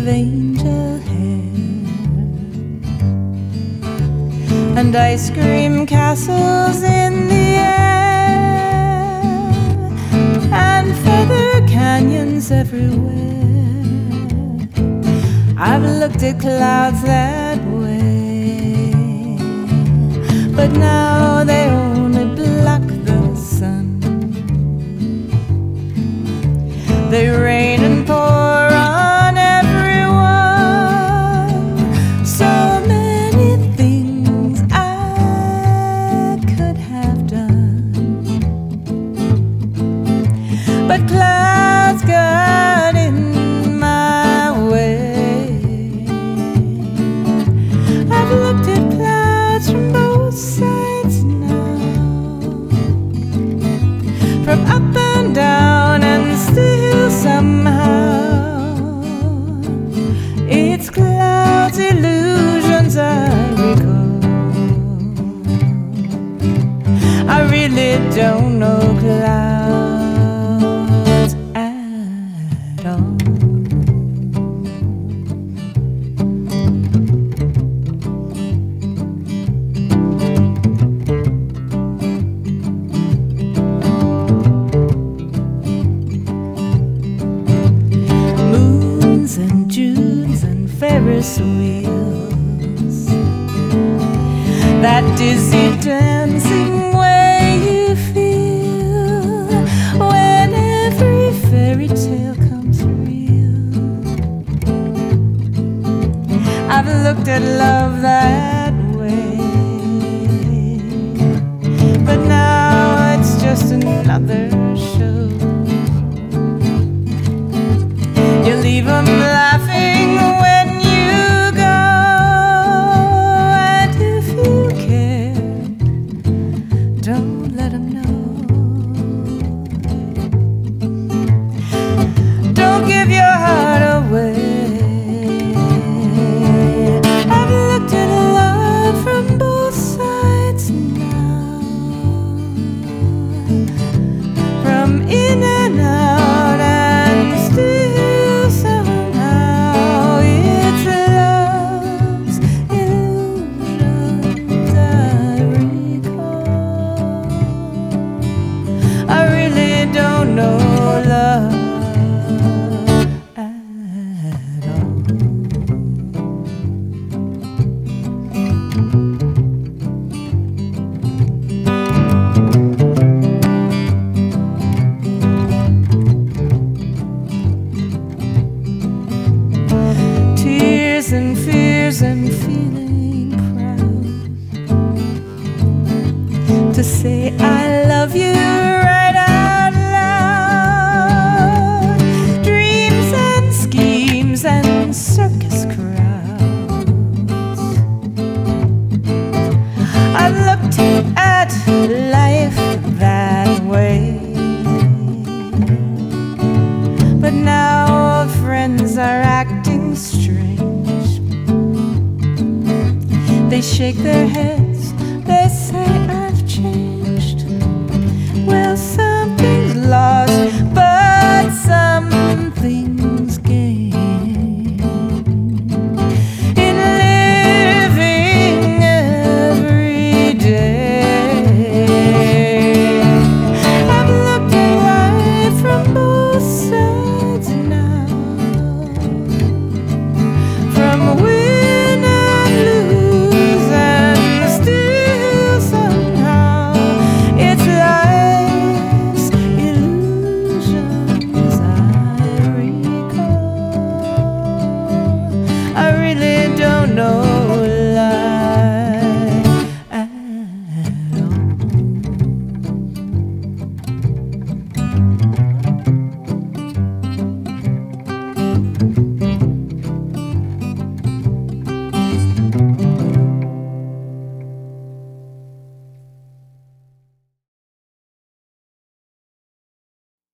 of angel hair, and ice cream castles in the air, and feather canyons everywhere. I've looked at clouds that way, but now they only block the sun. They rain and pour on everyone. So many things I could have done, but clouds got in my way. I've looked at clouds from both sides now, from up and down, and still somehow it's clouds, illusions I recall. I really don't know clouds at all. And Junes and Ferris wheels, that dizzy dancing way you feel when every fairy tale comes real. I've looked at love that way, but now it's just another show. You leave them laughing when you go, and if you care, don't let them know. Don't give your heart away. I've looked at love from both sides now, from in and out, and still somehow it's love's illusions I recall. I really don't know love at all. Tears and fears and feeling proud to say I love you right out loud. Dreams and schemes and circus crowds. I've looked at life that way, but now friends are acting strange. They shake their heads, they say I've changed. Well, something's lost, but something's gained in living every day. I've looked at life from both sides now, from win and lose, and still somehow it's life's illusions I recall. I really don't know